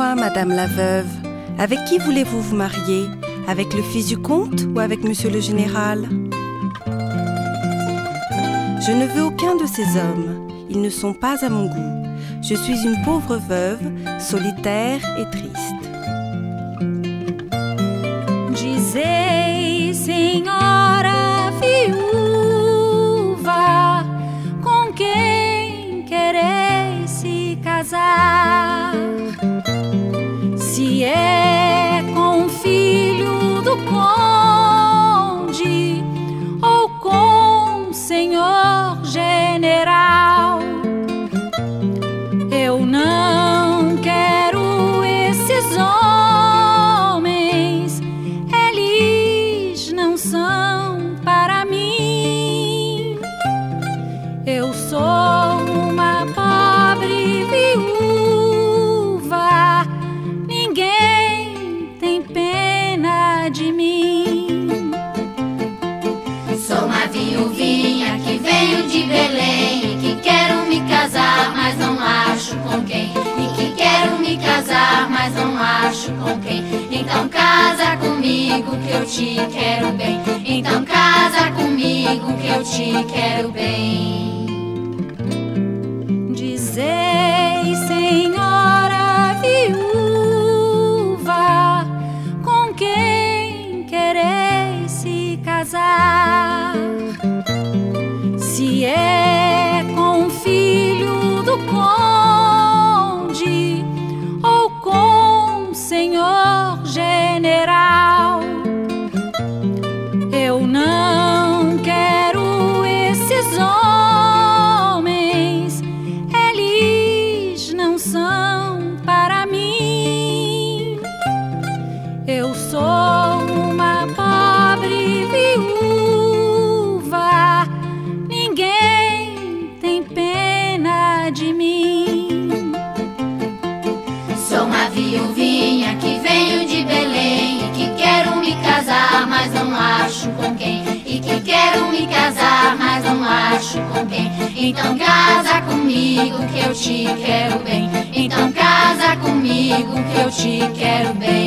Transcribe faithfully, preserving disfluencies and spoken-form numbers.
Dites-moi, Madame la veuve, avec qui voulez-vous vous marier? Avec le fils du comte ou avec Monsieur le général? Je ne veux aucun de ces hommes. Ils ne sont pas à mon goût. Je suis une pauvre veuve, solitaire et triste. Dizei, senhora viúva, com quem quereis se casar? Se é com o filho do conde ou com o senhor general. Eu não quero esses homens, eles não são para mim. Eu sou uma pobre viúva, ninguém tem pena de mim. Sou uma viuvinha que venho de Belém e que quero me casar, mas não acho com quem. E que quero me casar, mas não acho com quem. Então casa comigo que eu te quero bem. Então casa comigo que eu te quero bem. Dizei, senhora viúva, com quem quereis se casar? Se é com o filho do conde ou com o senhor general. Eu não quero esses homens, eles não são para mim. Eu sou uma pobre viúva, ninguém tem pena de mim. Sou uma viuvinha que venho de Belém e que quero me casar, mas não acho com quem. E que quero me casar, mas não acho com quem. Então casa comigo que eu te quero bem. Então casa comigo que eu te quero bem.